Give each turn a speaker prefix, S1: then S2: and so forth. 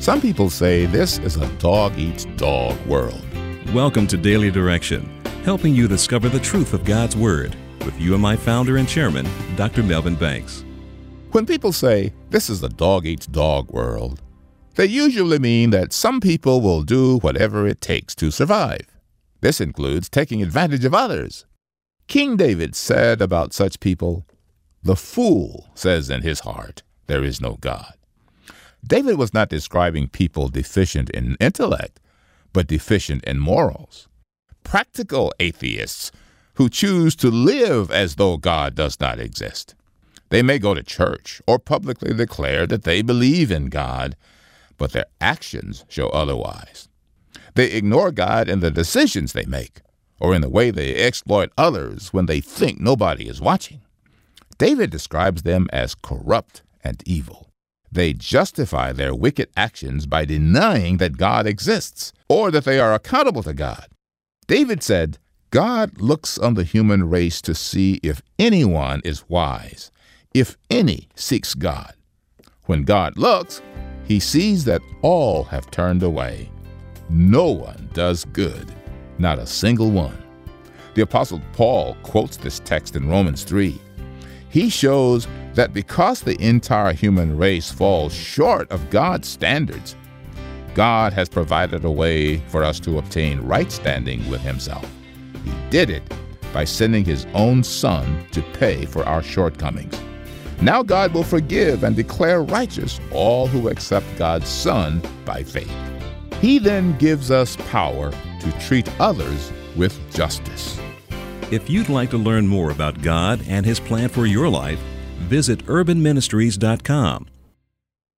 S1: Some people say this is a dog-eat-dog world.
S2: Welcome to Daily Direction, helping you discover the truth of God's Word with you and my founder and chairman, Dr. Melvin Banks.
S1: When people say this is a dog-eat-dog world, they usually mean that some people will do whatever it takes to survive. This includes taking advantage of others. King David said about such people, "The fool says in his heart, there is no God." David was not describing people deficient in intellect, but deficient in morals. Practical atheists who choose to live as though God does not exist. They may go to church or publicly declare that they believe in God, but their actions show otherwise. They ignore God in the decisions they make, or in the way they exploit others when they think nobody is watching. David describes them as corrupt and evil. They justify their wicked actions by denying that God exists, or that they are accountable to God. David said, God looks on the human race to see if anyone is wise, if any seeks God. When God looks, he sees that all have turned away. No one does good, not a single one. The Apostle Paul quotes this text in Romans 3. He shows that because the entire human race falls short of God's standards, God has provided a way for us to obtain right standing with himself. He did it by sending his own Son to pay for our shortcomings. Now God will forgive and declare righteous all who accept God's Son by faith. He then gives us power to treat others with justice.
S2: If you'd like to learn more about God and His plan for your life, visit urbanministries.com